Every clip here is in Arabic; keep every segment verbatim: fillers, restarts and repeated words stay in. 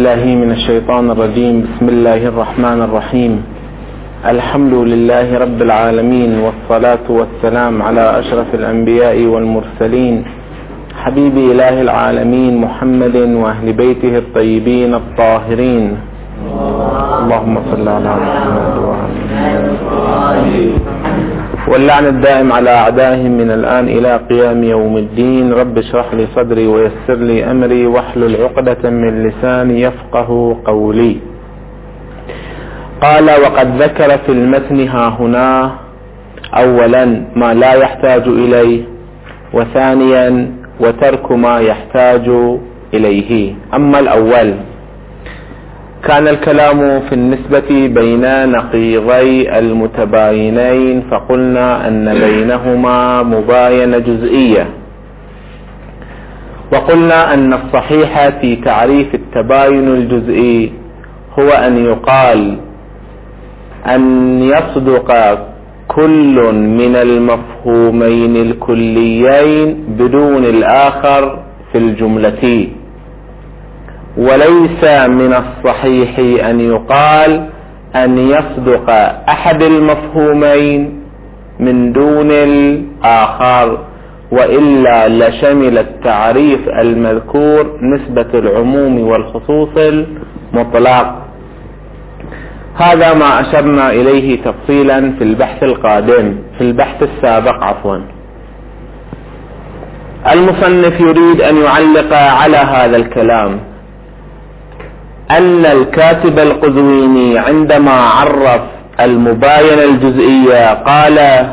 بالله من الشيطان الرجيم. بسم الله الرحمن الرحيم. الحمد لله رب العالمين، والصلاة والسلام على أشرف الأنبياء والمرسلين، حبيب إله العالمين محمد وأهل بيته الطيبين الطاهرين. اللهم صل على محمد وعلى واللعن الدائم على أعدائهم من الآن إلى قيام يوم الدين. رب اشرح لي صدري ويسر لي أمري واحلل عقدة من لساني يفقه قولي. قال: وقد ذكر في المتن هاهنا أولا ما لا يحتاج إليه، وثانيا وترك ما يحتاج إليه. أما الأول، كان الكلام في النسبة بين نقيضي المتباينين، فقلنا أن بينهما مباينة جزئية، وقلنا أن الصحيح في تعريف التباين الجزئي هو أن يقال أن يصدق كل من المفهومين الكليين بدون الآخر في الجملة، وليس من الصحيح أن يقال أن يصدق أحد المفهومين من دون الآخر، وإلا لشمل التعريف المذكور نسبة العموم والخصوص المطلق. هذا ما أشرنا إليه تفصيلا في البحث القادم في البحث السابق عفوا. المصنف يريد أن يعلق على هذا الكلام أن الكاتب القزويني عندما عرف المباينة الجزئية قال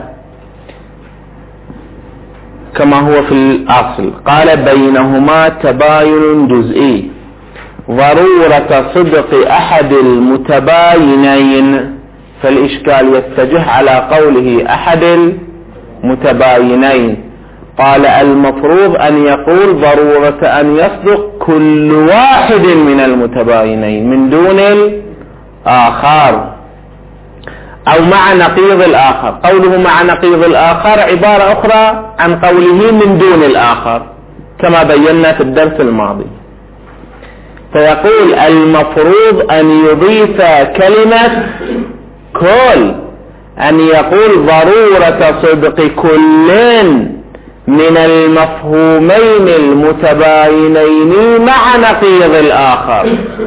كما هو في الأصل، قال: بينهما تباين جزئي، ضرورة صدق أحد المتباينين. فالإشكال يتجه على قوله أحد المتباينين. قال: المفروض أن يقول ضرورة أن يصدق كل واحد من المتباينين من دون الآخر، أو مع نقيض الآخر. قوله مع نقيض الآخر عبارة أخرى عن قوله من دون الآخر، كما بينا في الدرس الماضي. فيقول المفروض أن يضيف كلمة كل، أن يقول ضرورة صدق كل من المفهومين المتباينين مع نقيض الآخر.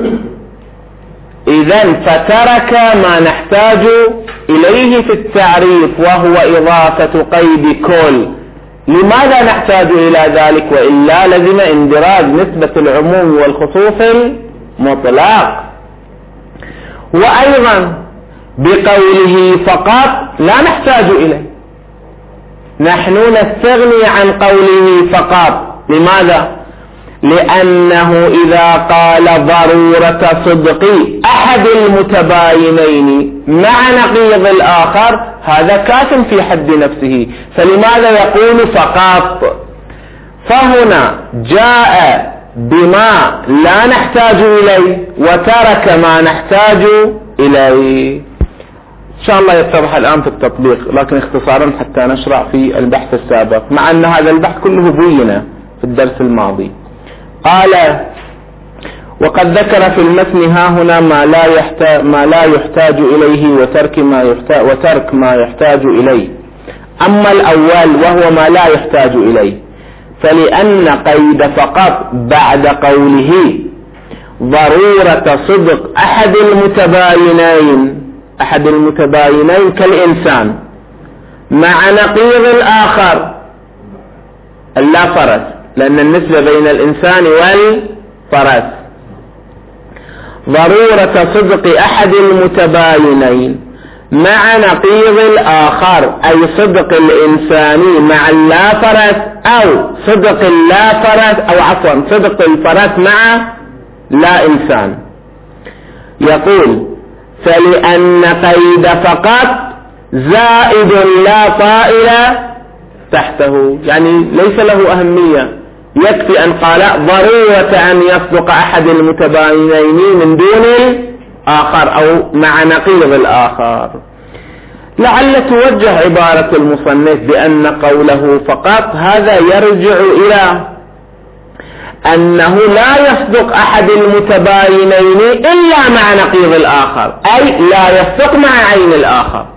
إذن فترك ما نحتاج إليه في التعريف، وهو إضافة قيد كل. لماذا نحتاج إلى ذلك؟ وإلا لزم اندراج نسبة العموم والخصوص المطلق. وأيضا بقوله فقط لا نحتاج إليه، نحن نستغني عن قوله فقط. لماذا؟ لأنه إذا قال ضرورة صدق أحد المتباينين مع نقيض الآخر هذا كاف في حد نفسه، فلماذا يقول فقط؟ فهنا جاء بما لا نحتاج إليه وترك ما نحتاج إليه. إن شاء الله يتضح الآن في التطبيق، لكن اختصارا حتى نشرع في البحث السابق، مع أن هذا البحث كله بين في الدرس الماضي. قال: وقد ذكر في المتن هاهنا ما لا يحتاج ما لا يحتاج إليه، وترك ما يحتاج وترك ما يحتاج إليه. أما الأول وهو ما لا يحتاج إليه، فلأن قيد فقط بعد قوله ضرورة صدق أحد المتباينين، أحد المتباينين كالإنسان مع نقيض الآخر اللا فرس، لأن النسبة بين الإنسان والفرس. ضرورة صدق أحد المتباينين مع نقيض الآخر، أي صدق الإنسان مع اللا فرس، أو صدق اللا فرس أو عفوا صدق الفرس مع لا إنسان. يقول: فلأن قيد فقط زائد لا طائل تحته، يعني ليس له أهمية، يكفي أن قال ضرورة أن يصدق أحد المتباينين من دون الآخر أو مع نقيض الآخر. لعل توجه عبارة المصنف بأن قوله فقط هذا يرجع إلى أنه لا يصدق أحد المتباينين إلا مع نقيض الآخر، أي لا يصدق مع عين الآخر.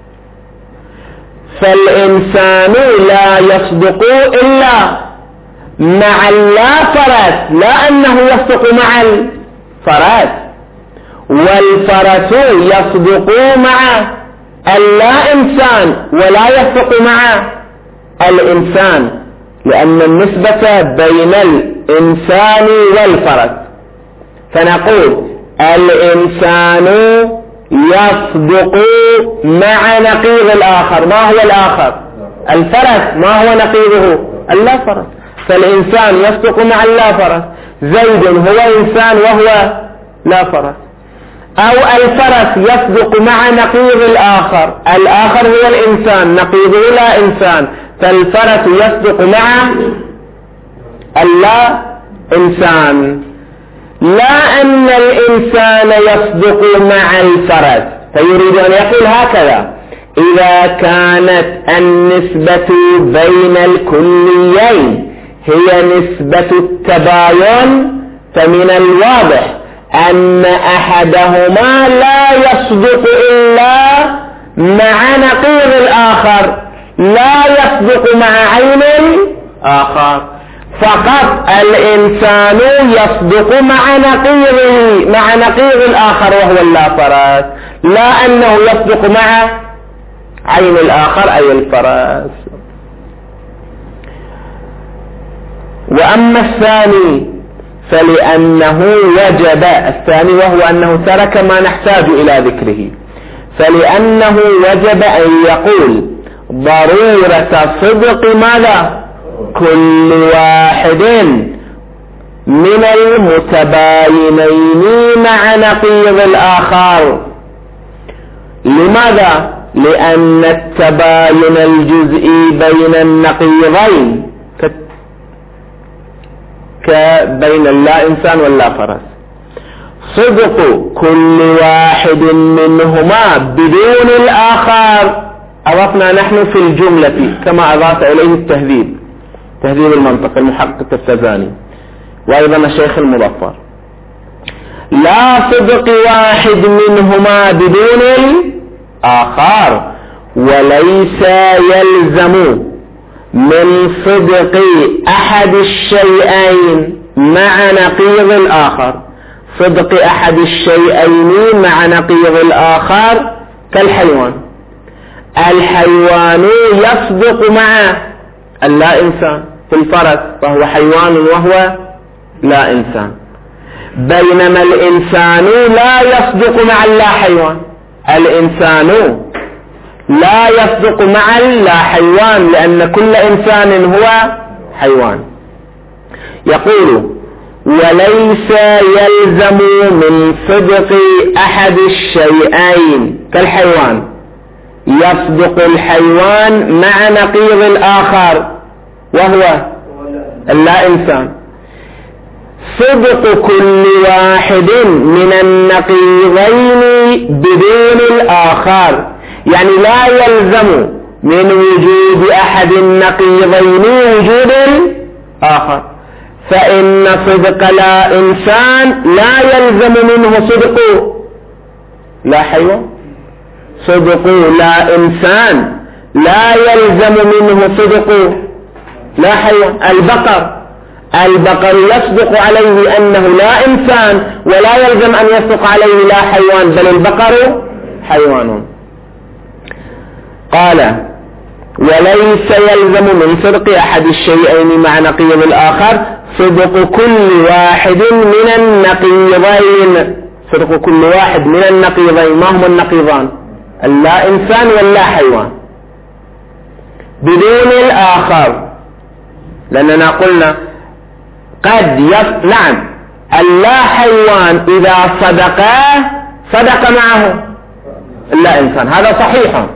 فالإنسان لا يصدق إلا مع اللا فرس، لا أنه يصدق مع الفرس. والفرس يصدق مع اللا إنسان ولا يصدق مع الإنسان، لأن النسبة بين الإنسان والفرس. فنقول الإنسان يصدق مع نقيض الآخر. ما هو الآخر؟ الفرس. ما هو نقيضه؟ اللا فرس. فالإنسان يصدق مع اللا فرس. زيد هو إنسان وهو لا فرس. أو الفرس يصدق مع نقيض الآخر، الآخر هو الإنسان، نقيضه لا إنسان، فالفرس يصدق مع اللا إنسان. لا أن الإنسان يصدق مع الفرس. فيريد أن يقول هكذا: إذا كانت النسبة بين الكليين هي نسبة التباين، فمن الواضح أن أحدهما لا يصدق إلا مع نقيض الآخر، لا يصدق مع عين الآخر. فقط الإنسان يصدق مع نقيضه، مع نقيض الآخر وهو اللا فرس، لا أنه يصدق مع عين الآخر أي الفرس. وأما الثاني فلأنه وجب، الثاني وهو أنه ترك ما نحتاج إلى ذكره، فلأنه وجب أن يقول ضرورة صدق ماذا؟ كل واحد من المتباينين مع نقيض الآخر. لماذا؟ لأن التباين الجزئي بين النقيضين كبين اللا إنسان واللا فرس. صدق كل واحد منهما بدون الآخر أضفنا نحن في الجملة كما أضاف إليه التهذيب، تهذيب المنطق المحقق التزاني وأيضا الشيخ المظفر. لا صدق واحد منهما بدون الآخر، وليس يلزم من صدق أحد الشيئين مع نقيض الآخر. صدق أحد الشيئين مع نقيض الآخر كالحيوان. الحيوان يصدق مع اللا إنسان في الفرس، فهو حيوان وهو لا إنسان، بينما الإنسان لا يصدق مع اللا حيوان. الإنسان لا يصدق مع اللا حيوان، لأن كل إنسان هو حيوان. يقول وليس يلزم من صدق أحد الشيئين كالحيوان، يصدق الحيوان مع نقيض الآخر وهو اللا إنسان. صدق كل واحد من النقيضين بدون الآخر، يعني لا يلزم من وجود أحد النقيضين وجود الآخر. فإن صدق لا إنسان لا يلزم منه صدق لا حيوان. صدق لا إنسان لا يلزم منه صدق لا حيوان. البقر البقر يصدق عليه أنه لا إنسان، ولا يلزم أن يصدق عليه لا حيوان، بل البقر حيوان. قال وليس يلزم من صدق أحد الشيئين مع نقيض الآخر صدق كل واحد من النقيضين. صدق كل واحد من النقيضين. ما هم النقيضان؟ اللا إنسان واللا حيوان بدون الآخر. لأننا قلنا قد يص... نعم اللا حيوان إذا صدق صدق معه اللا إنسان، هذا صحيح.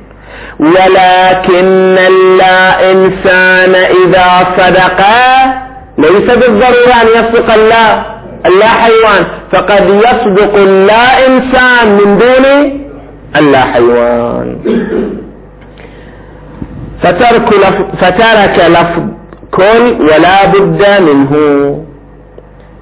ولكن اللا إنسان إذا صدق ليس بالضرورة أن يصدق اللا اللا حيوان، فقد يصدق اللا إنسان من دون اللا حيوان. فترك لفظ فترك لفظ كل ولا بد منه.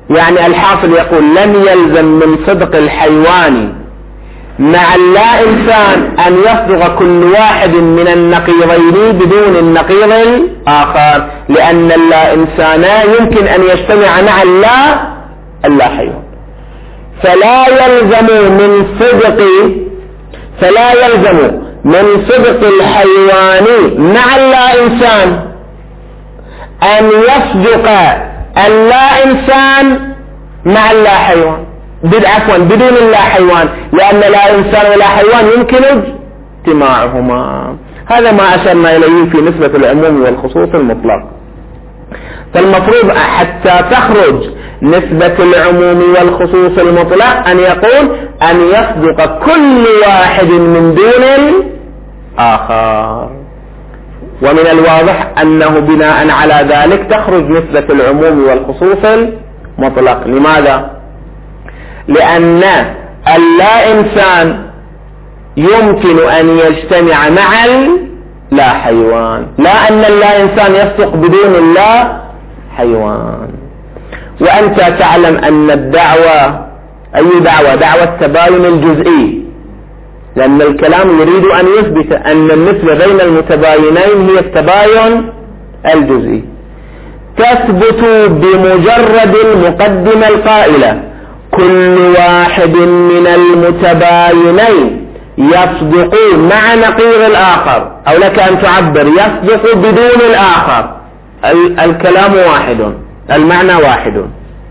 يعني الحافظ يقول لم يلزم من صدق الحيوان مع اللا إنسان أن يصدق كل واحد من النقيضين بدون النقيض الآخر، لأن اللا إنسان يمكن أن يجتمع مع اللا اللا حيوان. فلا يلزم من صدق فلا يلزم من صدق الحيوان مع اللا إنسان أن يصدق اللا إنسان مع اللا حيوان، عفوا بدون اللا حيوان، لأن لا إنسان ولا حيوان يمكن اجتماعهما. هذا ما أشرنا إليه في نسبة العموم والخصوص المطلق. فالمفروض حتى تخرج نسبة العموم والخصوص المطلق أن يقول أن يصدق كل واحد من دون الآخر، ومن الواضح أنه بناء على ذلك تخرج نسبة العموم والخصوص المطلق. لماذا؟ لأن اللا إنسان يمكن أن يجتمع مع اللا حيوان، لا أن اللا إنسان يصدق بدون اللا حيوان. وأنت تعلم أن الدعوة أي دعوة؟ دعوة التباين الجزئي، لأن الكلام يريد أن يثبت أن النسبة بين المتباينين هي التباين الجزئي، تثبت بمجرد المقدمة القائلة كل واحد من المتباينين يصدق مع نقيض الآخر، أو لك أن تعبر يصدق بدون الآخر. الكلام واحد، المعنى واحد،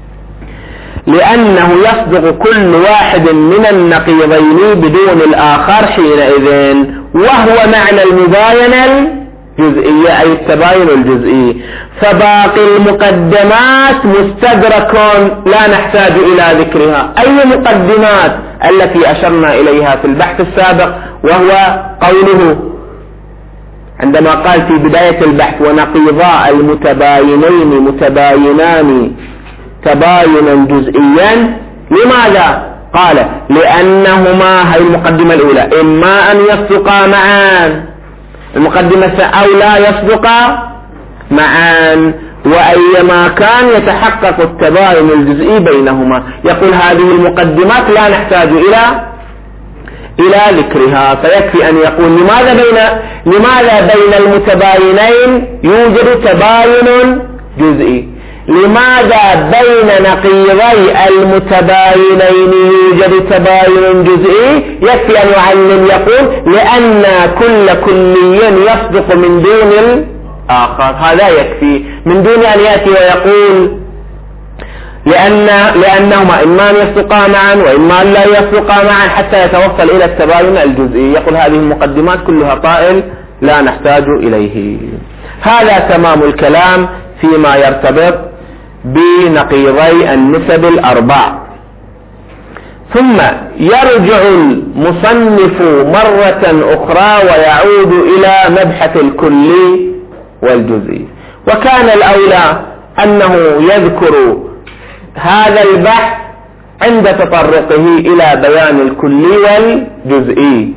لأنه يصدق كل واحد من النقيضين بدون الآخر حينئذ، وهو معنى المباينة الجزئية أي التباين الجزئي. فباقي المقدمات مستدرك لا نحتاج إلى ذكرها. أي مقدمات؟ التي أشرنا إليها في البحث السابق، وهو قوله عندما قال في بداية البحث ونقيضا المتباينين متباينان تباينا جزئيا. لماذا؟ قال لأنهما، هي المقدمة الأولى، إما أن يصدقا معا، المقدمة أو لا يصدقا معا، وأيما كان يتحقق التباين الجزئي بينهما. يقول هذه المقدمات لا نحتاج إلى إلى ذكرها، فيكفي أن يقول لماذا بين لماذا بين المتباينين يوجد تباين جزئي، لماذا بين نقيضي المتباينين يوجد تباين جزئي. يكفي أن يعلم يقول لأن كل كلي يصدق من دون الآخر، هذا يكفي، من دون أن يأتي ويقول لأن لأنهما إما أن يصدقا معا وإما أن لا يصدقا معا حتى يتوصل إلى التباين الجزئي. يقول هذه المقدمات كلها طائل لا نحتاج إليه. هذا تمام الكلام فيما يرتبط بنقيضي النسب الأربع. ثم يرجع المصنف مرة أخرى ويعود إلى مبحث الكلي والجزئي، وكان الأولى أنه يذكر هذا البحث عند تطرقه إلى بيان الكلي والجزئي.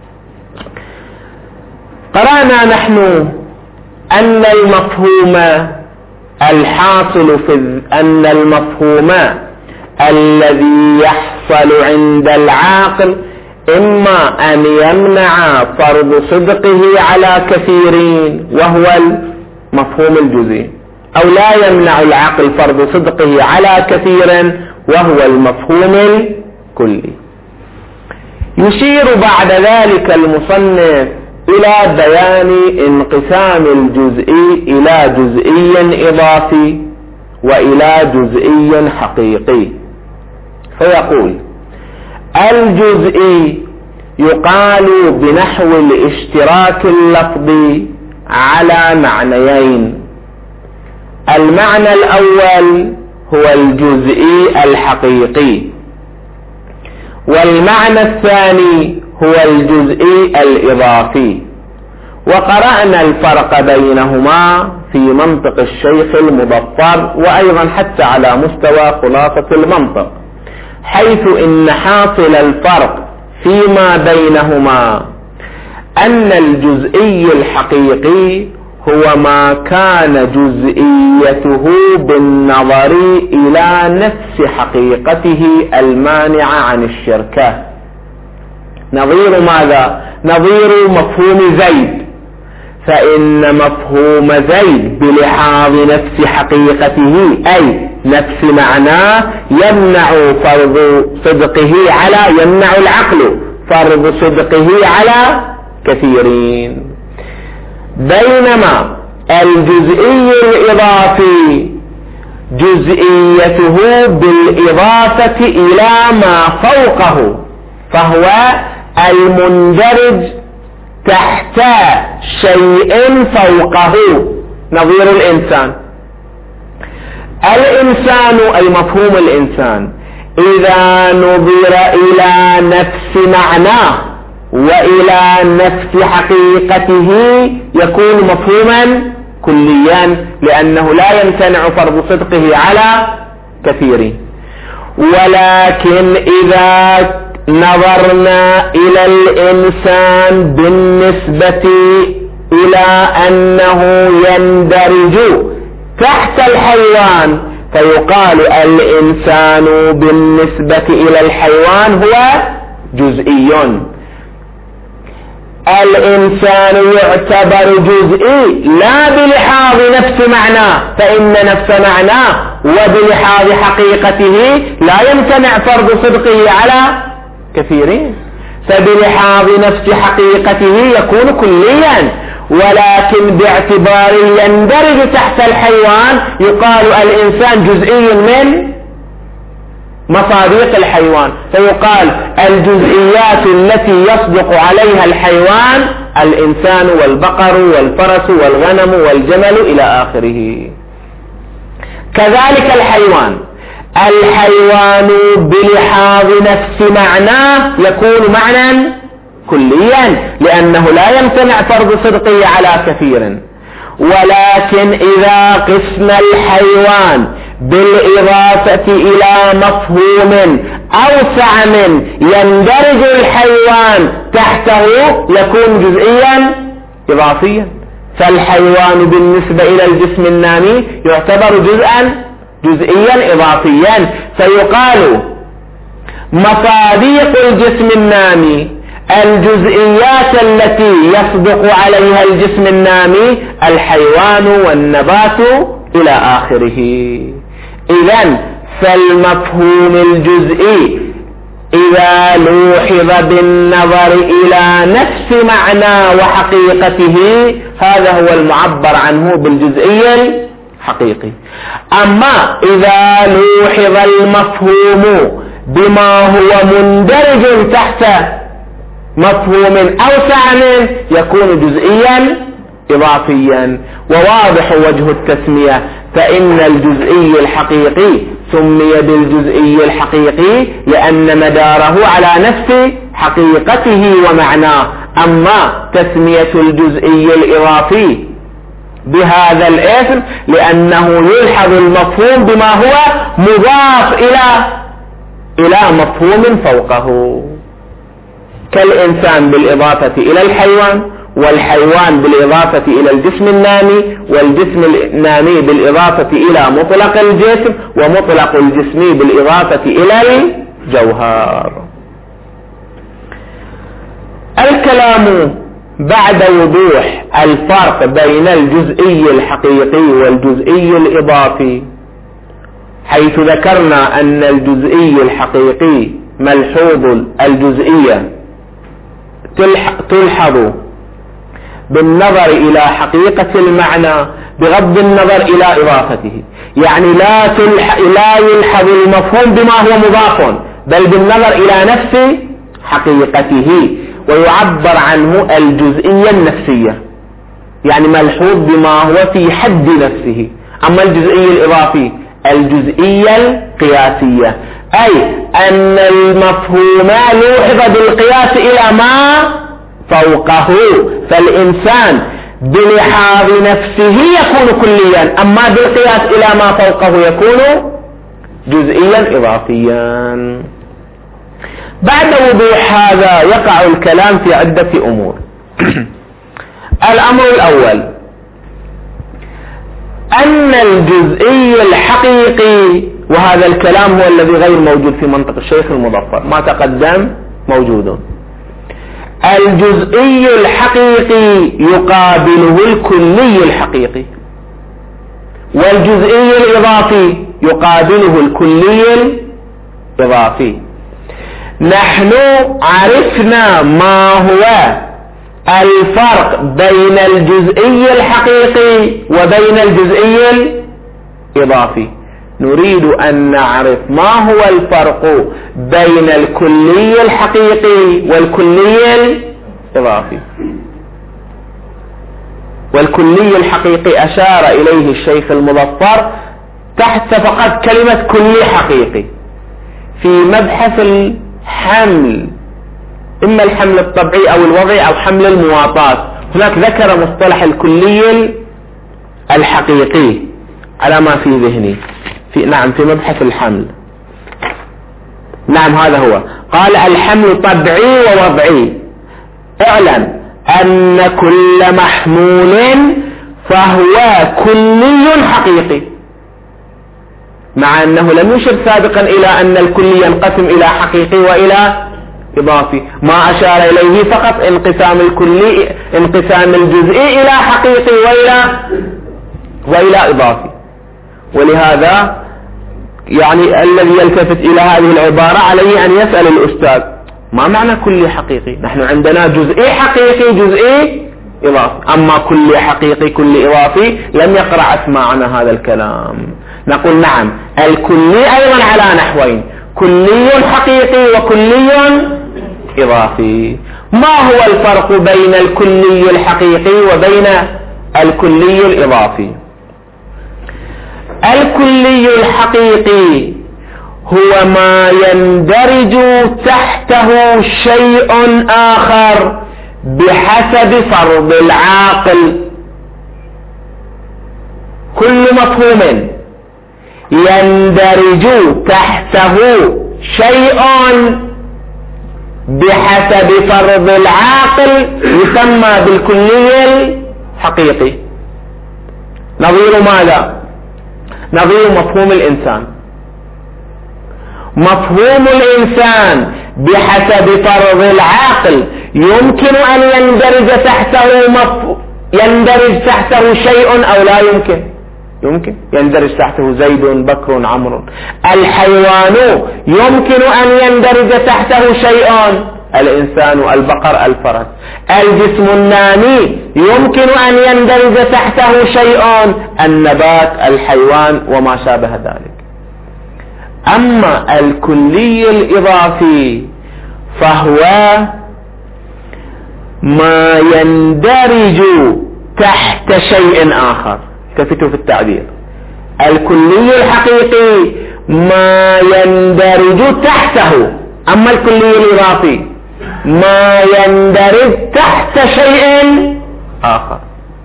قرأنا نحن أن المفهوم الحاصل في أن المفهوم الذي يحصل عند العاقل إما أن يمنع فرض صدقه على كثيرين وهو المفهوم الجزئي، أو لا يمنع العقل فرض صدقه على كثير وهو المفهوم الكلي. يشير بعد ذلك المصنف إلى بيان انقسام الجزئي إلى جزئي إضافي وإلى جزئي حقيقي، فيقول الجزئي يقال بنحو الاشتراك اللفظي على معنيين. المعنى الأول هو الجزئي الحقيقي، والمعنى الثاني هو الجزئي الإضافي. وقرأنا الفرق بينهما في منطق الشيخ المبطر، وأيضا حتى على مستوى خلاصة المنطق، حيث إن حاصل الفرق فيما بينهما أن الجزئي الحقيقي هو ما كان جزئيته بالنظر إلى نفس حقيقته المانعة عن الشركة. نظير ماذا؟ نظير مفهوم زيد، فإن مفهوم زيد بلحاظ نفس حقيقته أي نفس معناه يمنع فرض صدقه على يمنع العقل فرض صدقه على كثيرين، بينما الجزئي الإضافي جزئيته بالإضافة إلى ما فوقه، فهو المندرج تحت شيء فوقه. نظير الإنسان، الإنسان أي مفهوم الإنسان إذا نظر إلى نفس معناه وإلى نفس حقيقته يكون مفهوما كليا، لأنه لا يمتنع فرض صدقه على كثير. ولكن إذا نظرنا إلى الإنسان بالنسبة إلى أنه يندرج تحت الحيوان، فيقال الإنسان بالنسبة إلى الحيوان هو جزئي. الإنسان يعتبر جزئي لا بلحاظ نفس معناه، فإن نفس معناه وبلحاظ حقيقته لا يمتنع فرض صدقه على كثيرين، فبلحاظ نفس حقيقته يكون كليا، ولكن باعتبار يندرج تحت الحيوان يقال الإنسان جزئي من مصادق الحيوان، فيقال الجزئيات التي يصدق عليها الحيوان الإنسان والبقر والفرس والغنم والجمل إلى آخره. كذلك الحيوان، الحيوان بلحاظ نفس معناه يكون معنى كليا، لأنه لا يمتنع فرض صدقه على كثير. ولكن إذا قسنا الحيوان بالإضافة إلى مفهوم أوسع من يندرج الحيوان تحته يكون جزئيا إضافيا، فالحيوان بالنسبة إلى الجسم النامي يعتبر جزءا جزئيا إضافيا، فيقال مصادق الجسم النامي الجزئيات التي يصدق عليها الجسم النامي الحيوان والنبات إلى آخره. إذن فالمفهوم الجزئي إذا لوحظ بالنظر إلى نفس معنى وحقيقته هذا هو المعبر عنه بالجزئي الحقيقي. أما إذا لوحظ المفهوم بما هو مندرج تحت مفهوم أوسع منه يكون جزئيا إضافيا. وواضح وجه التسمية، فإن الجزئي الحقيقي سمي بالجزئي الحقيقي لأن مداره على نفس حقيقته ومعناه. أما تسمية الجزئي الإضافي بهذا الاسم لأنه يلحظ المفهوم بما هو مضاف إلى إلى مفهوم فوقه، كالإنسان بالإضافة إلى الحيوان، والحيوان بالإضافة إلى الجسم النامي، والجسم النامي بالإضافة إلى مطلق الجسم، ومطلق الجسم بالإضافة إلى الجوهر. الكلام بعد وضوح الفرق بين الجزئي الحقيقي والجزئي الإضافي، حيث ذكرنا أن الجزئي الحقيقي ملحوظ الجزئية تلحظ بالنظر إلى حقيقة المعنى بغض النظر إلى إضافته، يعني لا, تلح... لا يلحظ المفهوم بما هو مضاف بل بالنظر إلى نفس حقيقته، ويعبر عنه الجزئية النفسية، يعني ملحوظ بما هو في حد نفسه. أما الجزئي الإضافي الجزئية القياسية، أي أن المفهوم لوحظ بالقياس إلى ما فوقه، فالإنسان بلحاظ نفسه يكون كليا، أما بالقياس إلى ما فوقه يكون جزئيا إضافيا. بعد وضوح هذا يقع الكلام في عدة أمور. الأمر الأول أن الجزئي الحقيقي، وهذا الكلام هو الذي غير موجود في منطق الشيخ المظفر، ما تقدم موجود، الجزئي الحقيقي يقابله الكلي الحقيقي، والجزئي الإضافي يقابله الكلي الإضافي. نحن عرفنا ما هو الفرق بين الجزئي الحقيقي وبين الجزئي الإضافي، نريد أن نعرف ما هو الفرق بين الكلي الحقيقي والكلي الإضافي. والكلي الحقيقي أشار إليه الشيخ المظفر تحت فقط كلمة كلي حقيقي في مبحث الحمل، إما الحمل الطبيعي أو الوضعي أو حمل المواطاة، هناك ذكر مصطلح الكلي الحقيقي على ما في ذهني في نعم في مبحث الحمل. نعم هذا هو، قال الحمل طبيعي ووضعي. اعلم أن كل محمول فهو كلي حقيقي، مع أنه لم يشر سابقا إلى أن الكلي ينقسم إلى حقيقي وإلى إضافي، ما أشار إليه فقط انقسام الكلي انقسام الجزئي إلى حقيقي وإلى وإلى إضافي. ولهذا يعني الذي يلتفت إلى هذه العبارة عليه أن يسأل الأستاذ ما معنى كلي حقيقي؟ نحن عندنا جزئي حقيقي جزئي إضافي، أما كلي حقيقي كلي إضافي لم يقرأ أسماعنا هذا الكلام. نقول نعم الكلي أيضا على نحوين، كلي حقيقي وكلي إضافي. ما هو الفرق بين الكلي الحقيقي وبين الكلي الإضافي؟ الكلي الحقيقي هو ما يندرج تحته شيء آخر بحسب فرض العاقل. كل مفهوم يندرج تحته شيء بحسب فرض العاقل يسمى بالكلي الحقيقي. نظير ماذا؟ نظير مفهوم الإنسان. مفهوم الإنسان بحسب فرض العاقل يمكن أن يندرج تحته مف... يندرج تحته شيء أو لا يمكن؟ يمكن يندرج تحته زيد بكر عمرو. الحيوان يمكن أن يندرج تحته شيء، الإنسان البقر الفرس. الجسم النامي يمكن أن يندرج تحته شيء، النبات الحيوان وما شابه ذلك. أما الكلي الإضافي فهو ما يندرج تحت شيء آخر. كفتوا في التعبير، الكلي الحقيقي ما يندرج تحته، أما الكلي الإضافي ما يندرج تحت شيء آخر،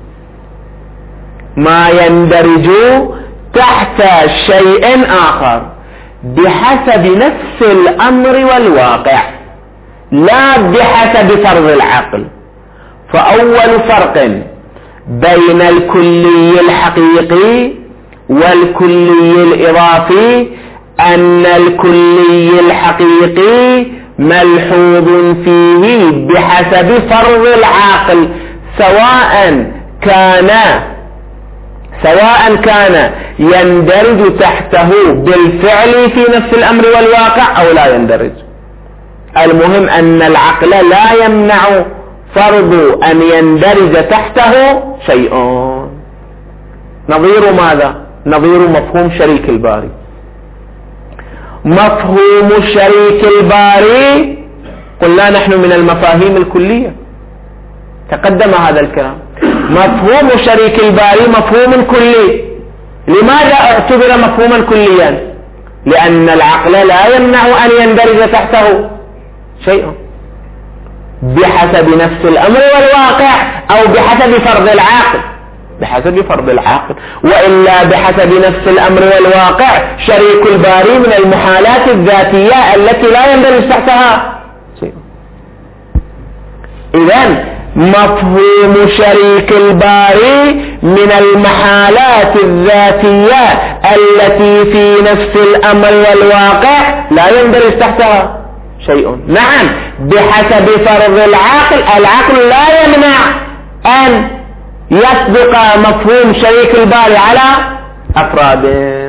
ما يندرج تحت شيء آخر بحسب نفس الأمر والواقع، لا بحسب فرض العقل. فأول فرق بين الكلي الحقيقي والكلي الإضافي أن الكلي الحقيقي ملحوظ فيه بحسب فرض العاقل، سواء كان سواء كان يندرج تحته بالفعل في نفس الأمر والواقع أو لا يندرج. المهم أن العقل لا يمنع فرض أن يندرج تحته شيء. نظير ماذا؟ نظير مفهوم شريك الباري. مفهوم شريك الباري قلنا نحن من المفاهيم الكلية، تقدم هذا الكلام. مفهوم شريك الباري مفهوم كلي. لماذا اعتبر مفهوما كليا؟ لأن العقل لا يمنع أن يندرج تحته شيء بحسب نفس الأمر والواقع أو بحسب فرض العاقل، بحسب فرض العاقل، وإلا بحسب نفس الأمر والواقع شريك الباري من المحالات الذاتية التي لا يندرج تحتها شيء. إذن مفهوم شريك الباري من المحالات الذاتية التي في نفس الأمر والواقع لا يندرج تحتها شيء. نعم بحسب فرض العقل، العقل لا يمنع أن يسبق مفهوم شريك الباري على أفراد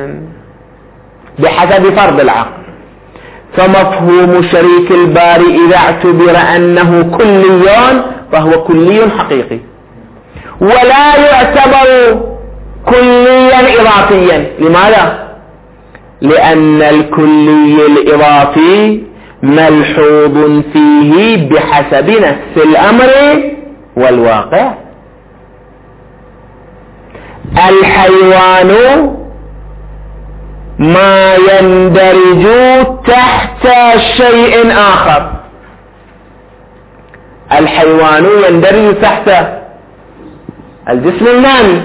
بحسب فرض العقل. فمفهوم شريك الباري إذا اعتبر أنه كلي فهو كلي حقيقي، ولا يعتبر كليا إضافيا. لماذا؟ لأن الكلي الإضافي ملحوظ فيه بحسب نفس الأمر والواقع. الحيوان ما يندرج تحت شيء آخر، الحيوان يندرج تحت الجسم النامي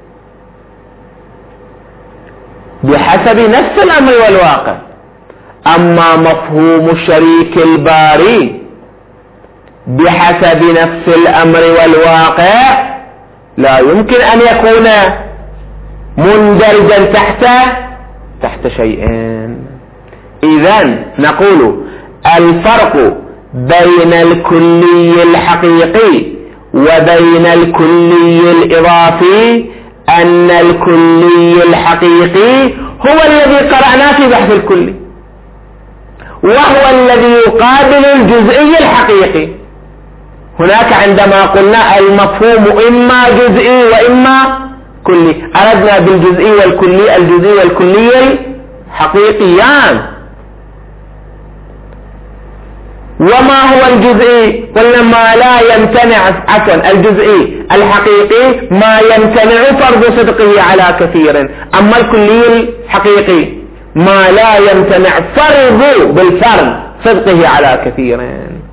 بحسب نفس الأمر والواقع. أما مفهوم شريك الباري بحسب نفس الأمر والواقع لا يمكن أن يكون مندرجا تحت تحت شيئين. إذن نقول الفرق بين الكلي الحقيقي وبين الكلي الإضافي أن الكلي الحقيقي هو الذي قرأناه في بحث الكلي، وهو الذي يقابل الجزئي الحقيقي. هناك عندما قلنا المفهوم إما جزئي وإما كلي، أردنا بالجزئي والكلي الجزئي والكلي الحقيقيان. وما هو الجزئي؟ قلنا ما لا يمتنع، عفوا الجزئي الحقيقي ما يمتنع فرض صدقه على كثير، أما الكلي الحقيقي ما لا يمتنع فرض بالفرض صدقه على كثير.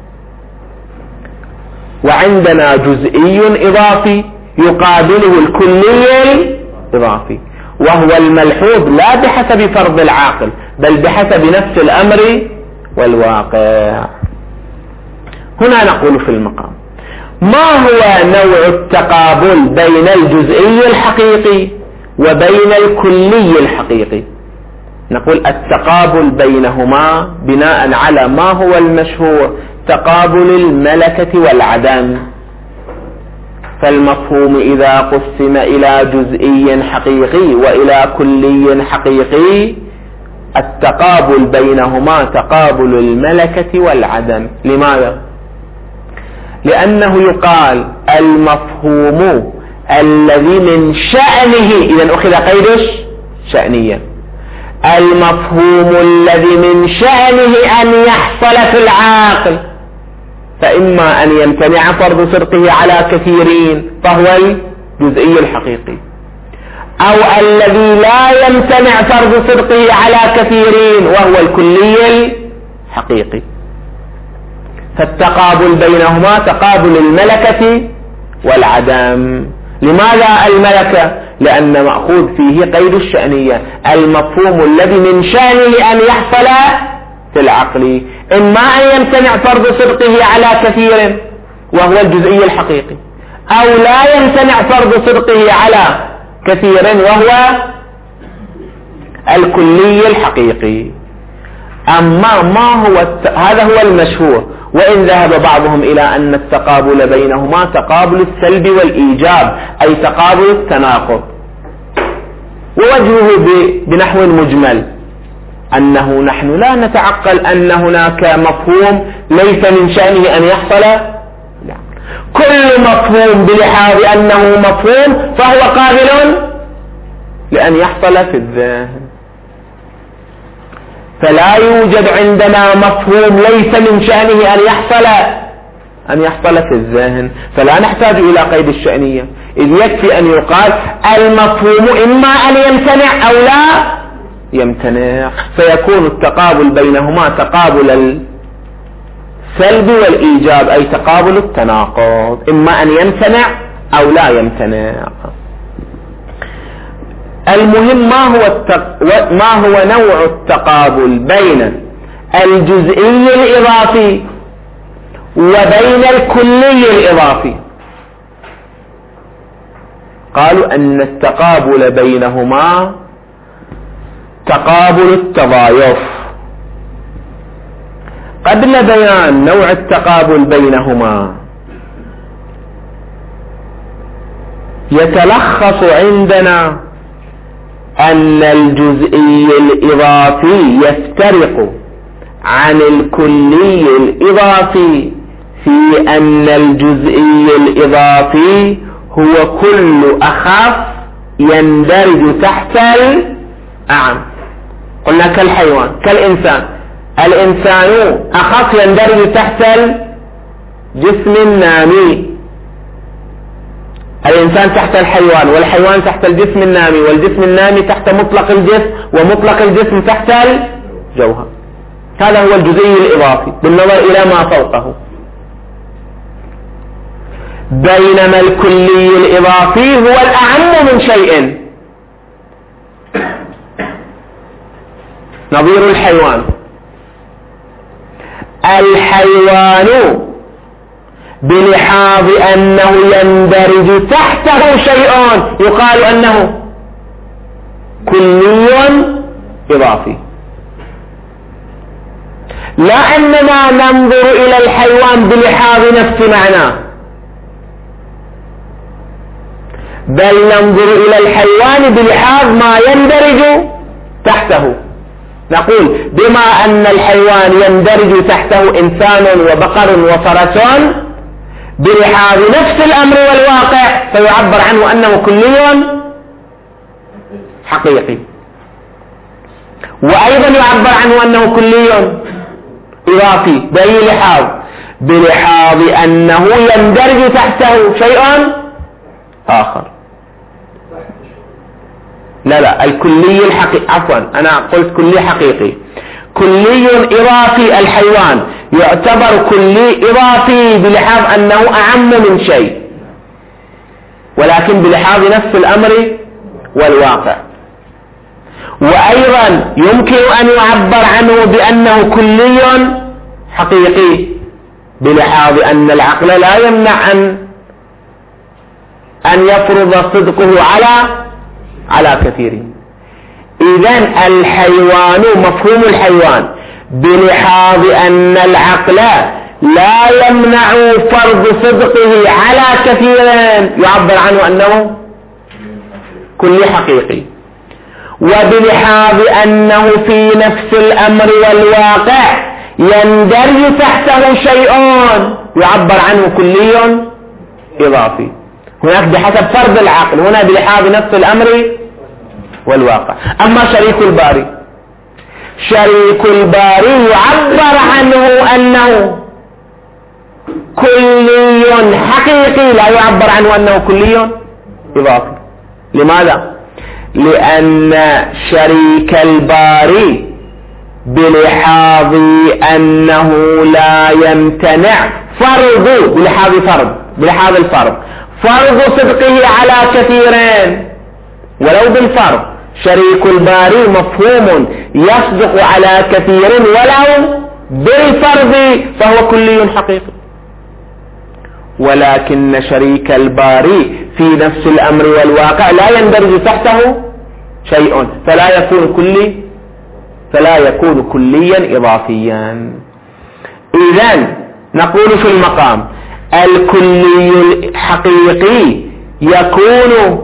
وعندنا جزئي إضافي يقابله الكلي الإضافي، وهو الملحوظ لا بحسب فرض العاقل بل بحسب نفس الأمر والواقع. هنا نقول في المقام ما هو نوع التقابل بين الجزئي الحقيقي وبين الكلي الحقيقي؟ نقول التقابل بينهما بناء على ما هو المشهور تقابل الملكة والعدم. فالمفهوم إذا قسم إلى جزئي حقيقي وإلى كلي حقيقي التقابل بينهما تقابل الملكة والعدم. لماذا؟ لأنه يقال المفهوم الذي من شأنه، إذا أخذ قيدش شأنيا، المفهوم الذي من شأنه أن يحصل في العاقل فإما أن يمتنع فرض صدقه على كثيرين فهو الجزئي الحقيقي، أو الذي لا يمتنع فرض صدقه على كثيرين وهو الكلي الحقيقي. فالتقابل بينهما تقابل الملكة والعدم. لماذا الملكة؟ لأن مأخوذ فيه قيد الشأنية، المفهوم الذي من شأنه أن يحصل في العقل إما أن يمتنع فرض صدقه على كثير وهو الجزئي الحقيقي، أو لا يمتنع فرض صدقه على كثير وهو الكلي الحقيقي. أما ما هو الت... هذا هو المشهور، وإن ذهب بعضهم إلى أن التقابل بينهما تقابل السلب والإيجاب أي تقابل التناقض، ووجهه ب... بنحو مجمل أنه نحن لا نتعقل أن هناك مفهوم ليس من شأنه أن يحصل، لا. كل مفهوم بلحاظ أنه مفهوم فهو قابل لأن يحصل في الذهن، فلا يوجد عندنا مفهوم ليس من شأنه أن يحصل أن يحصل في الذهن، فلا نحتاج إلى قيد الشأنية، إذ يكفي أن يقال المفهوم إما أن يمتنع أو لا يمتنع، فيكون التقابل بينهما تقابل السلب والإيجاب أي تقابل التناقض، إما أن يمتنع أو لا يمتنع. المهم ما هو التق... ما هو نوع التقابل بين الجزئي الإضافي وبين الكلي الإضافي؟ قالوا أن التقابل بينهما تقابل التضايف. قبل بيان نوع التقابل بينهما يتلخص عندنا أن الجزئي الإضافي يفترق عن الكلي الإضافي في أن الجزئي الإضافي هو كل أخف يندرج تحت الأعم. قلنا كالحيوان، كالإنسان. الإنسان أخف يندرج تحت الجسم النامي، الإنسان تحت الحيوان، والحيوان تحت الجسم النامي، والجسم النامي تحت مطلق الجسم، ومطلق الجسم تحت الجوهر. هذا هو الجزئي الإضافي بالنظر إلى ما فوقه. بينما الكلي الإضافي هو الأعم من شيء، نظير الحيوان. الحيوان بلحاظ أنه يندرج تحته شيء يقال أنه كلي إضافي، لا أننا ننظر إلى الحيوان بلحاظ نفس معناه، بل ننظر إلى الحيوان بلحاظ ما يندرج تحته. نقول بما أن الحيوان يندرج تحته إنسان وبقر وفرس بلحاظ نفس الأمر والواقع فيعبر عنه أنه كلي حقيقي، وأيضا يعبر عنه أنه كلي إضافي بأي لحاظ؟ بلحاظ أنه يندرج تحته شيء آخر. لا لا الكلي الحقيقي، عفوا أنا قلت كلي حقيقي. كلي إضافي الحيوان يعتبر كلي إضافي بلحاظ أنه أعم من شيء، ولكن بلحاظ نفس الأمر والواقع. وأيضا يمكن أن يعبر عنه بأنه كلي حقيقي بلحاظ أن العقل لا يمنع أن أن يفرض صدقه على على كثير. إذن الحيوان مفهوم الحيوان بلحاظ أن العقل لا يمنع فرض صدقه على كثيرين يعبر عنه أنه كلي حقيقي، وبلحاظ أنه في نفس الأمر والواقع يندرج تحته شيء يعبر عنه كلي إضافي. هناك بحسب فرض العقل، هنا بلحاظ نفس الأمر والواقع. أما شريك الباري، شريك الباري يعبر عنه أنه كلي حقيقي، لا يعبر عنه أنه كلي إضافي. لماذا؟ لأن شريك الباري بلحاظ أنه لا يمتنع فرض بلحاظ فرض بلحاظ الفرض فرض صدقه على كثيرين ولو بالفرض. شريك الباري مفهوم يصدق على كثير ولو بالفرض فهو كلي حقيقي، ولكن شريك الباري في نفس الأمر والواقع لا يندرج تحته شيء فلا يكون كلي فلا يكون كليا إضافيا. إذن نقول في المقام الكلي الحقيقي يكون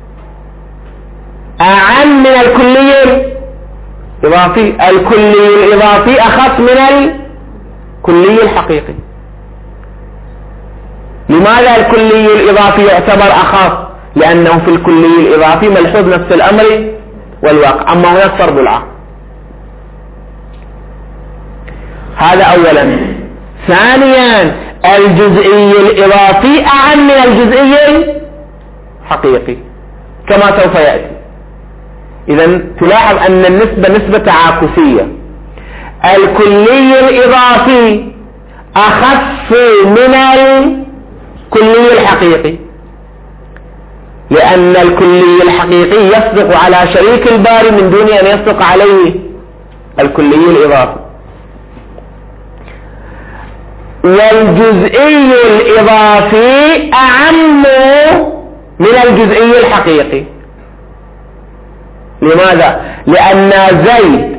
أعم من الكلي الإضافي، الكلي الإضافي أخف من الكلي الحقيقي. لماذا الكلي الإضافي يعتبر أخف؟ لأنه في الكلي الإضافي ملحوظ نفس الأمر والواقع، أما هناك فرض العقل. هذا أولا. ثانيا الجزئي الإضافي أعم من الجزئي الحقيقي كما سوف يأتي. إذن تلاحظ أن النسبة نسبة تعاكسية. الكلي الإضافي أخف من الكلي الحقيقي، لأن الكلي الحقيقي يصدق على شريك الباري من دون أن يصدق عليه الكلي الإضافي. والجزئي الإضافي أعم من الجزئي الحقيقي. لماذا؟ لأن زيد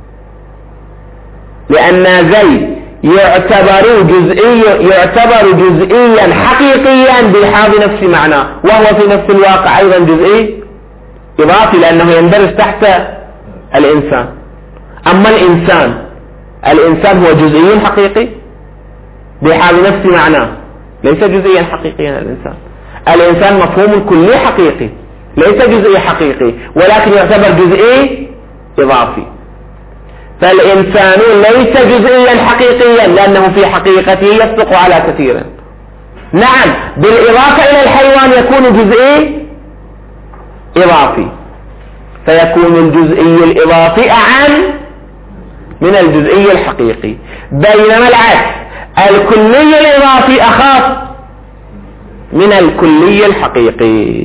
لأن زيد يعتبر جزئي يعتبر جزئيا حقيقيا بحاض نفس معناه، وهو في نفس الواقع أيضا جزئي إضافي لأنه يندرج تحت الإنسان. أما الإنسان الإنسان هو جزئي حقيقي بحاض نفس معناه، ليس جزئيا حقيقيا. الإنسان الإنسان مفهوم كلي حقيقي، ليس جزئي حقيقي، ولكن يعتبر جزئي إضافي. فالإنسان ليس جزئيا حقيقيا لأنه في حقيقته يصدق على كثير. نعم، بالإضافة إلى الحيوان يكون جزئي إضافي، فيكون الجزئي الإضافي أعم من الجزئي الحقيقي، بينما العكس الكلي الإضافي أخف من الكلي الحقيقي.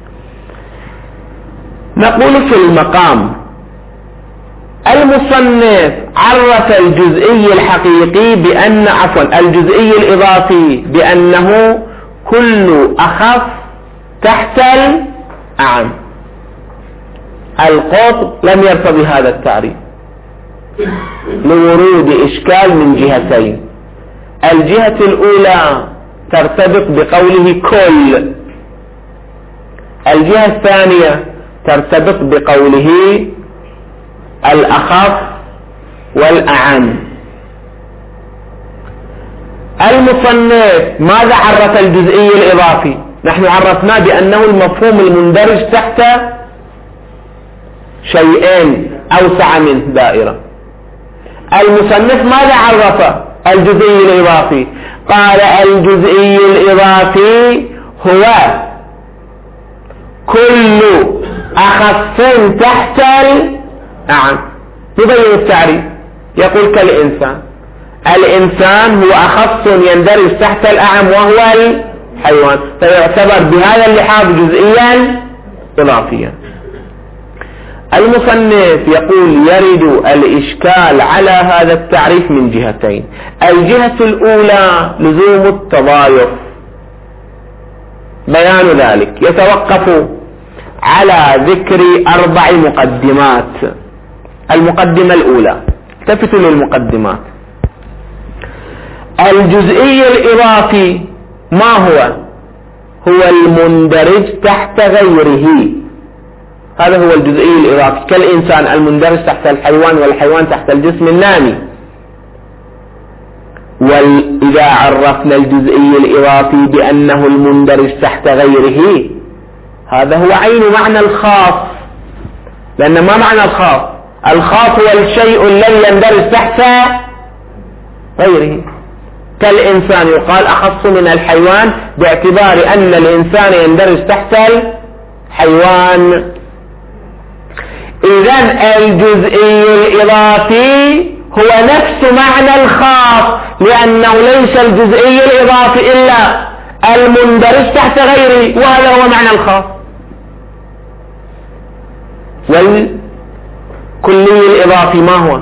نقول في المقام المصنف عرف الجزئي الحقيقي بأن عفوا الجزئي الإضافي بأنه كل أخف تحت الأعم. القطب لم يرتضي هذا التعريف لورود إشكال من جهتين. الجهة الأولى ترتبط بقوله كل، الجهة الثانية ترتبط بقوله الأخف والأعم. المصنف ماذا عرف الجزئي الإضافي؟ نحن عرفنا بأنه المفهوم المندرج تحت شيئين أوسع من دائرة. المصنف ماذا عرف الجزئي الإضافي؟ قال الجزئي الإضافي هو كل أخف تحت الأعم. يبين التعريف، يقول كالإنسان، الإنسان هو أخص يندرج تحت الأعم وهو الحيوان، فيعتبر بهذا اللحاظ جزئيا إضافيا. المصنف يقول يرد الإشكال على هذا التعريف من جهتين. الجهة الأولى لزوم التضايف، بيان ذلك يتوقف على ذكر أربع مقدمات. المقدمة الأولى، التفتوا للمقدمات. الجزئي الإضافي ما هو؟ هو المندرج تحت غيره، هذا هو الجزئي الإضافي، كالإنسان المندرج تحت الحيوان والحيوان تحت الجسم النامي. وإذا عرفنا الجزئي الإضافي بأنه المندرج تحت غيره، هذا هو عين معنى الخاص، لأن ما معنى الخاص؟ الخاص هو الشيء الذي يندرج تحت غيره. كالإنسان يقال أخص من الحيوان باعتبار أن الإنسان يندرج تحت الحيوان. إذن الجزئي الإضافي هو نفس معنى الخاص، لأنه ليس الجزئي الإضافي إلا المندرج تحت غيره، وهذا هو معنى الخاص. والكلي الإضافي ما هو؟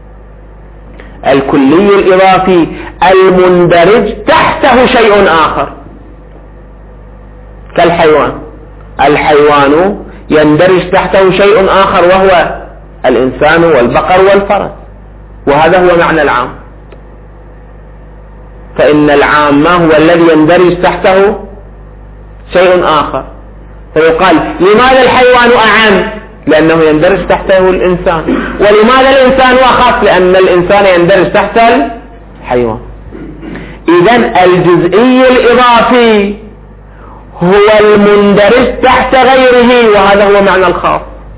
الكلي الإضافي المندرج تحته شيء آخر، كالحيوان، الحيوان يندرج تحته شيء آخر وهو الإنسان والبقر والفرس، وهذا هو معنى العام. فإن العام ما هو الذي يندرج تحته شيء آخر، فيقال لماذا الحيوان أعم؟ لأنه يندرج تحته الإنسان. ولماذا الإنسان أخف؟ لأن الإنسان يندرج تحت الحيوان. إذن الجزئي الإضافي هو المندرج تحت غيره، وهذا هو معنى الخاص.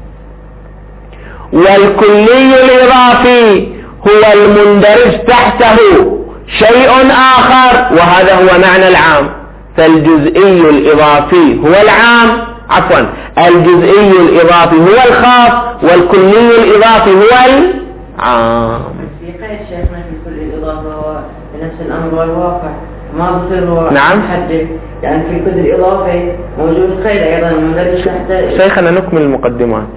والكلي الإضافي هو المندرج تحته شيء آخر، وهذا هو معنى العام. فالجزئي الإضافي هو العام عفوا الجزئي الإضافي هو الخاص، والكلي الإضافي هو العام. في قيد شيخنا في كل الإضافة بنفس الأمر والواقع ما بصير نعم محدد، يعني في كل الإضافة موجود قيد أيضا مندرج تحت. شيخنا نكمل المقدمات.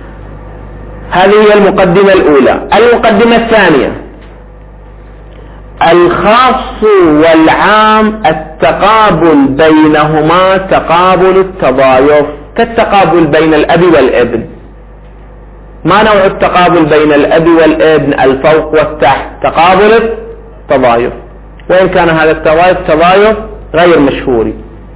هذه هي المقدمة الأولى. المقدمة الثانية، الخاص والعام التقابل بينهما تقابل التضايف، كالتقابل بين الأب والابن. ما نوع التقابل بين الأب والابن؟ الفوق والتحت، تقابل التضايف، وإن كان هذا التضايف تضايف غير مشهور.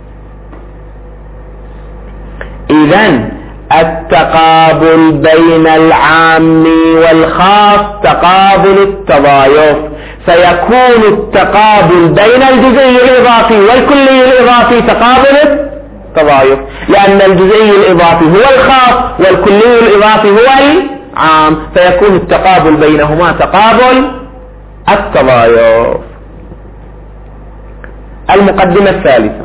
إذن التقابل بين العام والخاص تقابل التضايف، فيكون التقابل بين الجزئي الإضافي والكلي الإضافي تقابل التضايف، لأن الجزئي الإضافي هو الخاص والكلي الإضافي هو العام، فيكون التقابل بينهما تقابل التضايف. المقدمة الثالثة: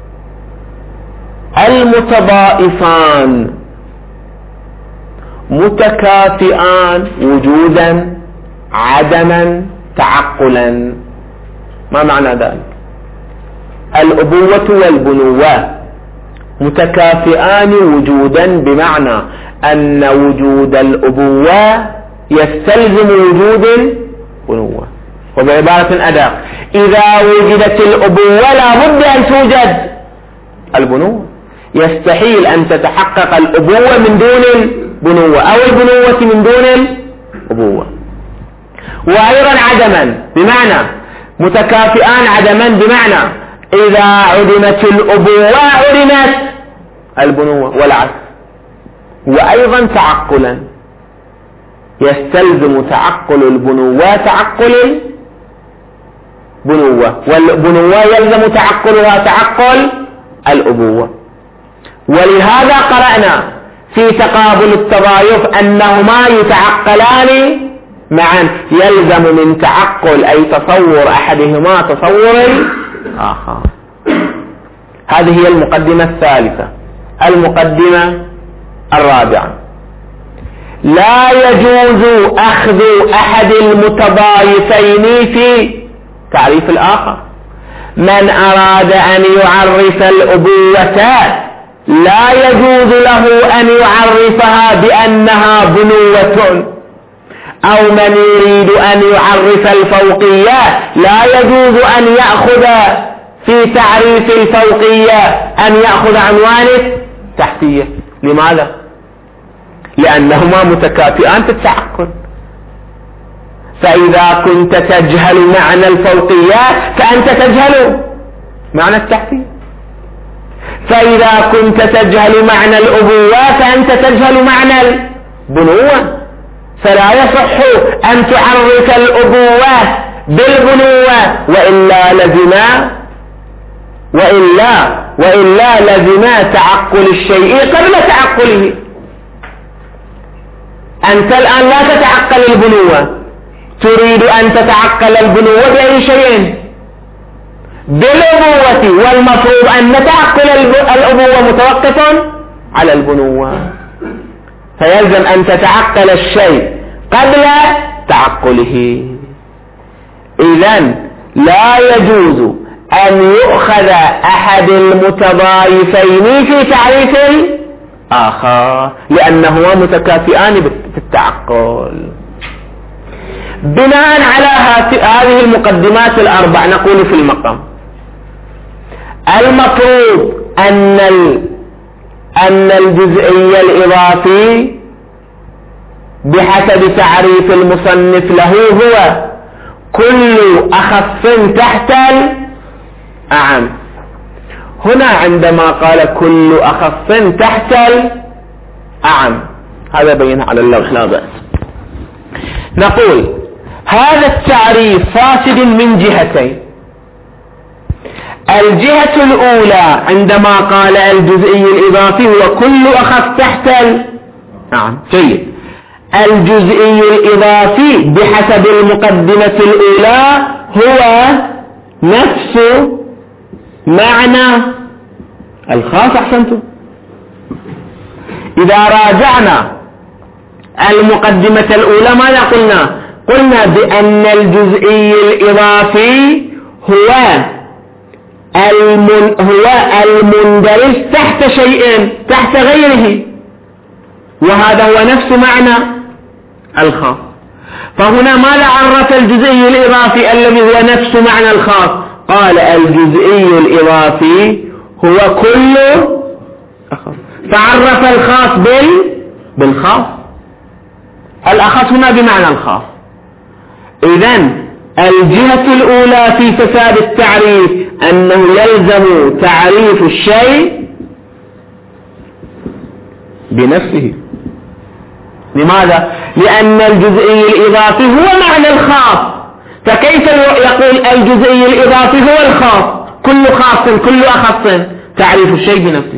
المتضائفان متكافئان وجودا عدما تعقلا. ما معنى ذلك؟ الأبوة والبنوة متكافئان وجودا، بمعنى أن وجود الأبوة يستلزم وجود البنوة، وبعبارة أدق: إذا وجدت الأبوة لا بد أن توجد البنوة، يستحيل أن تتحقق الأبوة من دون البنوة أو البنوة من دون الأبوة. وأيضا عدما، بمعنى متكافئان عدما، بمعنى إذا عدمت الأبوة عدمت البنوة والعكس. وأيضا تعقلا، يستلزم تعقل البنوة تعقل البنوة، والبنوة يلزم تعقلها تعقل الأبوة. ولهذا قرأنا في تقابل التضايف أنهما يتعقلان معا، يلزم من تعقل أي تصور أحدهما تصور الآخر. هذه هي المقدمة الثالثة. المقدمة الرابعة: لا يجوز أخذ أحد المتضايفين في تعريف الآخر. من أراد أن يعرف الأبوة لا يجوز له أن يعرفها بأنها بنوة، أو من يريد أن يعرف الفوقية لا يجوز أن يأخذ في تعريف الفوقية أن يأخذ عنوان التحتية. لماذا؟ لأنهما متكافئان في التعقل. فإذا كنت تجهل معنى الفوقية فأنت تجهل معنى التحتية، فإذا كنت تجهل معنى الأبوة فأنت تجهل معنى البنوة. فلا يصح أن تعرف الأبوة بالبنوة، وإلا لزم وإلا وإلا لزم تعقل الشيء قبل تعقله. أنت الآن لا تتعقل البنوة، تريد أن تتعقل البنوة بأي شيء؟ بالأبوة، والمفروض أن تعقل الأبوة متوقف على البنوة، فيلزم أن تتعقل الشيء قبل تعقله. إذن لا يجوز أن يؤخذ أحد المتضايفين في تعريف الآخر لأنهما متكافئان في التعقل. بناء على هذه المقدمات الأربع نقول في المقام: المفروض أن أن الجزئي الإضافي بحسب تعريف المصنف له هو كل أخف تحت الأعم. هنا عندما قال كل أخف تحت الأعم، هذا بينه على اللوح لا بأس. نقول هذا التعريف فاسد من جهتين. الجهة الأولى عندما قال الجزئي الإضافي هو كل أخف تحت ال... نعم جيد. الجزئي الإضافي بحسب المقدمة الأولى هو نفس معنى الخاص. أحسنتم. إذا راجعنا المقدمة الأولى ماذا قلنا؟ قلنا بأن الجزئي الإضافي هو المن هو المندرج تحت شيء تحت غيره، وهذا هو نفس معنى الخاص. فهنا ماذا عرف الجزئي الإضافي الذي هو نفس معنى الخاص؟ قال الجزئي الإضافي هو كل أخص، فعرف الخاص بال بالخاص. الأخص هنا بمعنى الخاص. إذن الجهة الأولى في فساد التعريف أنه يلزم تعريف الشيء بنفسه. لماذا؟ لأن الجزئي الإضافي هو معنى الخاص، فكيف يقول الجزئي الإضافي هو الخاص؟ كل خاص كل أخص، تعريف الشيء بنفسه.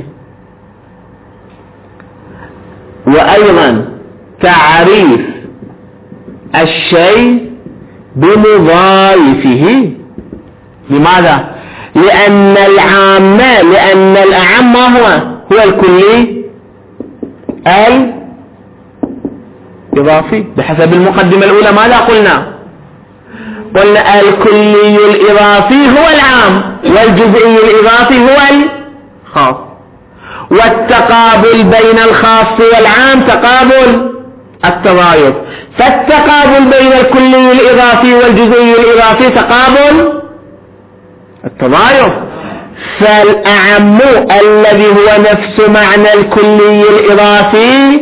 وأيضا تعريف الشيء بمضايفه. لماذا؟ لأن العام لأن الأعم ما هو؟ هو الكلي الإضافي. بحسب المقدمة الأولى ماذا قلنا؟ قلنا الكلي الإضافي هو العام والجزئي الإضافي هو الخاص، والتقابل بين الخاص والعام تقابل التضايف، فالتقابل بين الكلي الإضافي والجزئي الإضافي تقابل التضايف. فالأعم الذي هو نفس معنى الكلي الإضافي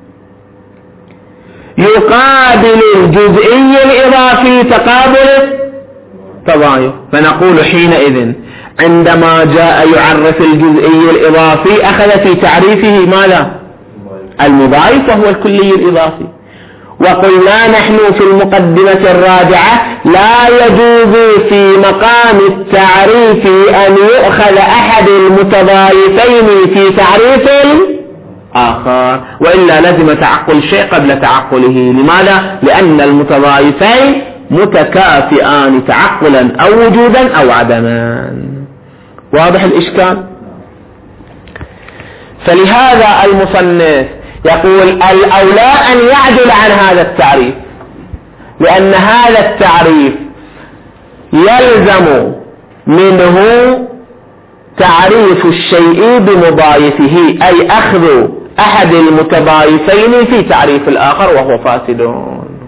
يقابل الجزئي الإضافي تقابل التضايف. فنقول حينئذ عندما جاء يعرف الجزئي الإضافي أخذ في تعريفه ماذا؟ المضايف وهو الكلي الإضافي. وقلنا نحن في المقدمة الرابعة لا يجوز في مقام التعريف أن يؤخذ أحد المتضايفين في تعريف آخر، وإلا لازم تعقل الشيء قبل تعقله. لماذا؟ لأن المتضايفين متكافئان تعقلا أو وجودا أو عدما. واضح الإشكال؟ فلهذا المصنف يقول الأولى أن يعدل عن هذا التعريف، لأن هذا التعريف يلزم منه تعريف الشيء بمضايفه، أي أخذ أحد المتضايفين في تعريف الآخر وهو فاسد.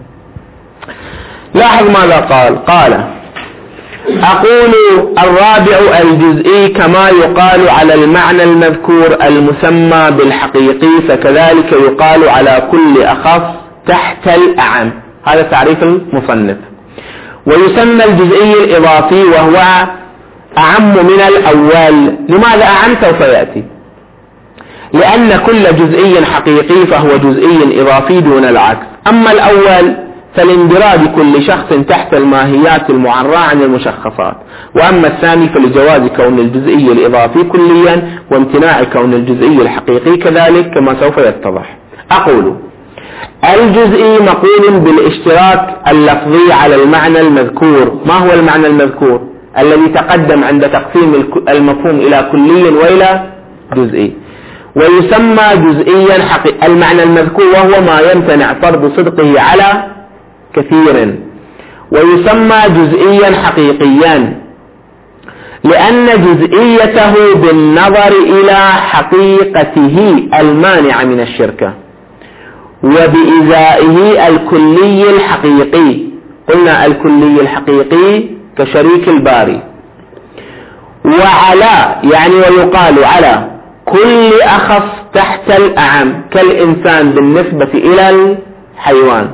لاحظ ماذا قال؟ قال أقول الرابع الجزئي كما يقال على المعنى المذكور المسمى بالحقيقي فكذلك يقال على كل أخص تحت الأعم. هذا تعريف المصنف. ويسمى الجزئي الإضافي وهو أعم من الأول. لماذا أعم؟ سوف يأتي. لأن كل جزئي حقيقي فهو جزئي إضافي دون العكس. أما الأول فلاندراج كل شخص تحت الماهيات المعرى عن المشخصات، وأما الثاني فلجواز كون الجزئي الإضافي كليا وامتناع كون الجزئي الحقيقي كذلك كما سوف يتضح. أقول الجزئي مقول بالاشتراك اللفظي على المعنى المذكور. ما هو المعنى المذكور؟ الذي تقدم عند تقسيم المفهوم إلى كلي وإلى جزئي. ويسمى جزئيا حقيقي المعنى المذكور وهو ما يمتنع فرض صدقه على كثير. ويسمى جزئيا حقيقيا لأن جزئيته بالنظر إلى حقيقته المانع من الشركة، وبإزائه الكلي الحقيقي. قلنا الكلي الحقيقي كشريك الباري. وعلى يعني ويقال على كل أخص تحت الأعم كالإنسان بالنسبة إلى الحيوان.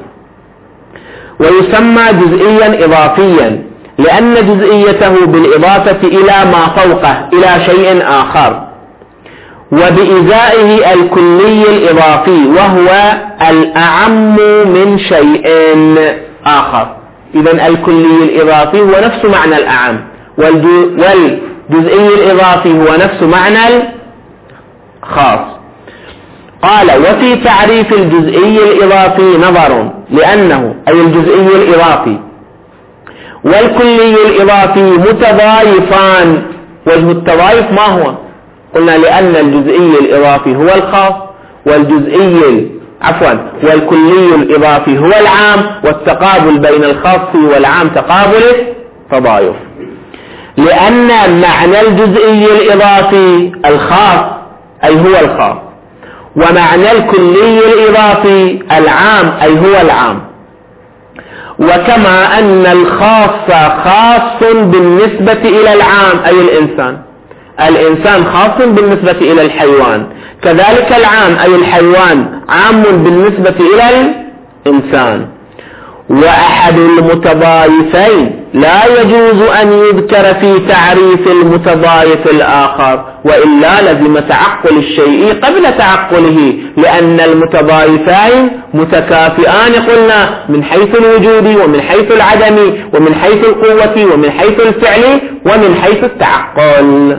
ويسمى جزئيا إضافيا لأن جزئيته بالإضافة إلى ما فوقه إلى شيء آخر، وبإزائه الكلي الإضافي وهو الأعم من شيء آخر. إذن الكلي الإضافي هو نفس معنى الأعم، والجزئي الإضافي هو نفس معنى الخاص. قال وفي تعريف الجزئي الإضافي نظر، لأنه أي الجزئي الإضافي والكلي الإضافي متضايفان. وجه التضايف ما هو؟ قلنا لأن الجزئي الإضافي هو الخاص والجزئي عفوا والكلي الإضافي هو العام، والتقابل بين الخاص والعام تقابل تضايف. لأن معنى الجزئي الإضافي الخاص أي هو الخاص، ومعنى الكلي الإضافي العام أي هو العام. وكما أن الخاص خاص بالنسبة إلى العام أي الإنسان، الإنسان خاص بالنسبة إلى الحيوان، كذلك العام أي الحيوان عام بالنسبة إلى الإنسان. وأحد المتضايفين لا يجوز أن يذكر في تعريف المتضايف الآخر، وإلا لزم تعقل الشيء قبل تعقله، لأن المتضايفين متكافئان قلنا من حيث الوجود ومن حيث العدم ومن حيث القوة ومن حيث الفعل ومن حيث التعقل،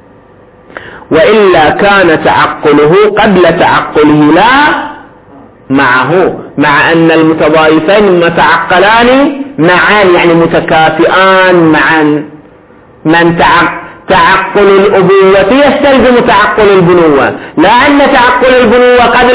وإلا كان تعقله قبل تعقله لا معه، مع أن المتضايفين متعقلان معا يعني متكافئان معا. من تعقل الأبوة يستلزم تعقل البنوة، لا أن تعقل البنوة قبل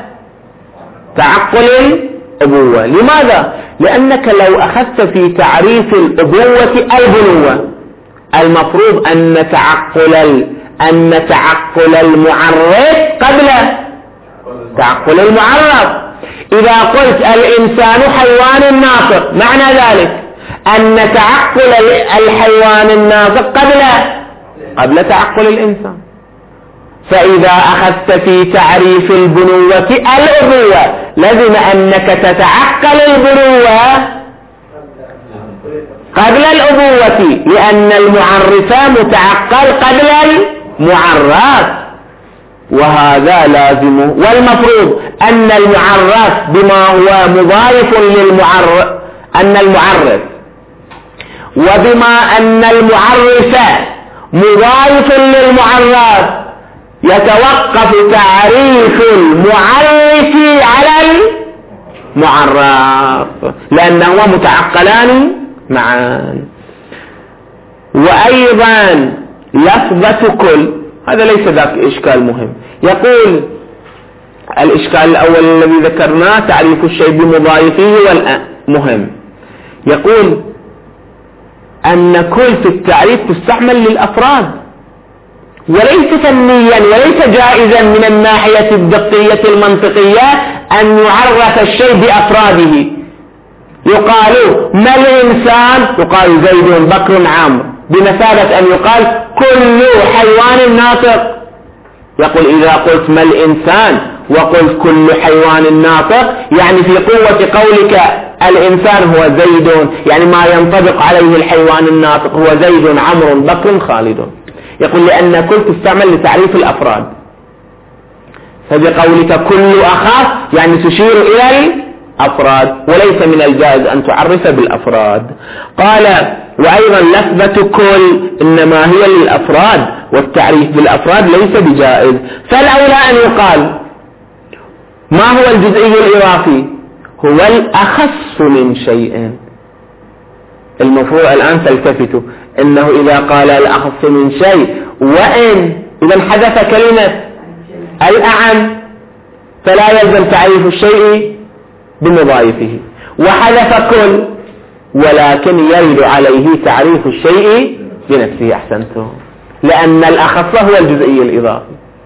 تعقل الأبوة. لماذا؟ لأنك لو أخذت في تعريف الأبوة البنوة المفروض أن تعقل أن تعقل المعرف قبل تعقل المعرف. إذا قلت الإنسان حيوان ناطق معنى ذلك أن تعقل الحيوان الناطق قبل قبل تعقل الإنسان. فإذا أخذت في تعريف البنوة الأبوة لازم أنك تتعقل البنوة قبل الأبوة، لأن المعرف متعقل قبل المعرف، وهذا لازم. والمفروض أن المعرف بما هو مضايف للمعرف أن المعرف وبما أن المعرف مضايف للمعرف يتوقف تعريف المعرف على المعرف، لأنهما متعقلان معا. وأيضا لفظة كل، هذا ليس ذاك إشكال مهم. يقول الإشكال الأول الذي ذكرناه تعريف الشيء بمضايفه والمهم، يقول أن كل في التعريف تستعمل للأفراد وليس فنيا وليس جائزا من الناحية الدقية المنطقية أن يعرف الشيء بأفراده. يقال ما الإنسان، يقال زيد بكر عمرو، بمثابة أن يقال كل حيوان ناطق. يقول إذا قلت ما الإنسان وقلت كل حيوان ناطق يعني في قوة قولك الإنسان هو زيد، يعني ما ينطبق عليه الحيوان الناطق هو زيد عمرو بكر خالد. يقول لأن كل تستعمل لتعريف الأفراد، فبقولك كل أخاص يعني تشير إلى الأفراد، وليس من الجائز أن تعرف بالأفراد. قال وأيضا لفظة كل إنما هي للأفراد، والتعريف بالأفراد ليس بجائز. فالأولى أن يقال ما هو الجزئي الإضافي؟ هو الأخص من شيء. المفروض الآن تلتفتوا إنه إذا قال الأخص من شيء وإن إذا حذف كلمة الأعم فلا يلزم تعريف الشيء بمضايفه، وحذف كل ولكن يرد عليه تعريف الشيء بنفسه. أحسنتم، لأن الأخص هو الجزئي الإضافي.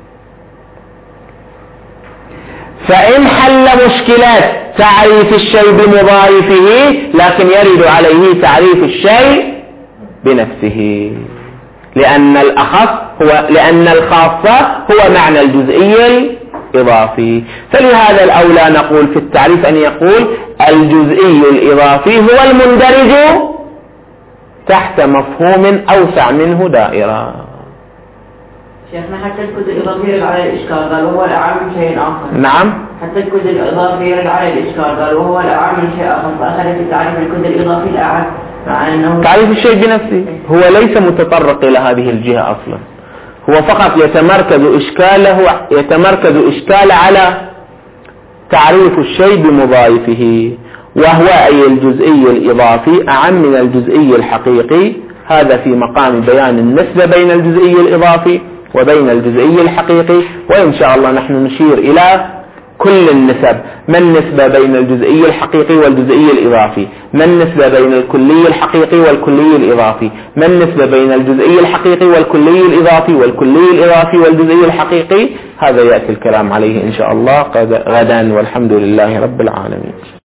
فإن حل مشكلات تعريف الشيء بمضايفه لكن يرد عليه تعريف الشيء بنفسه، لأن الأخص هو لأن الخاص هو معنى الجزئي الإضافي. فلهذا الأولى نقول في التعريف أن يقول الجزئي الإضافي هو المندرج تحت مفهوم أوسع منه دائرة. شيخنا حتى الكود الإضافي يرد على الإشكال قال وهو الأعم من شيء آخر. نعم، حتى الكود الإضافي يرد على الإشكال قال وهو الأعم من شيء آخر، فأخذت تعريف الكود الإضافي الأعم مع أنه تعريف الشيء بنفسه هو ليس متطرق إلى هذه الجهة أصلا، هو فقط يتمركز إشكاله يتمركز إشكال على تعريف الشيء بمضايفه، وهو أي الجزئي الإضافي أعم من الجزئي الحقيقي. هذا في مقام بيان النسبة بين الجزئي الإضافي وبين الجزئي الحقيقي، وإن شاء الله نحن نشير إلى كل النسب، ما النسبة بين الجزئي الحقيقي والجزئي الإضافي، ما النسبة بين الكلي الحقيقي والكلي الإضافي، ما النسبة بين الجزئي الحقيقي والكلي الإضافي والكلي الإضافي والجزئي الحقيقي. هذا يأتي الكلام عليه إن شاء الله غدا، والحمد لله رب العالمين.